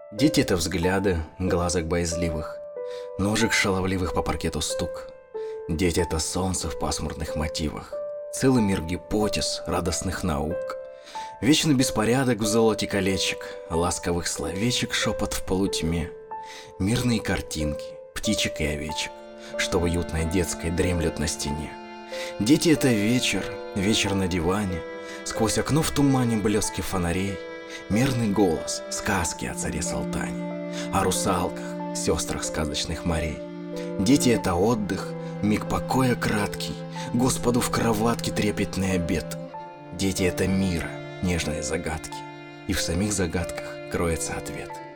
Дети — это взгляды, глазок боязливых, ножек шаловливых по паркету стук. Дети — это солнце в пасмурных мотивах, целый мир гипотез, радостных наук. Вечный беспорядок в золоте колечек, ласковых словечек шепот в полутьме. Мирные картинки, птичек и овечек, что в уютной детской дремлют на стене. Дети — это вечер, вечер на диване, сквозь окно в тумане блески фонарей. Мирный голос, сказки о царе Салтане, о русалках, сестрах сказочных морей. Дети — это отдых, миг покоя краткий, Господу в кроватке трепетный обед. Дети — это мира, нежные загадки, и в самих загадках кроется ответ.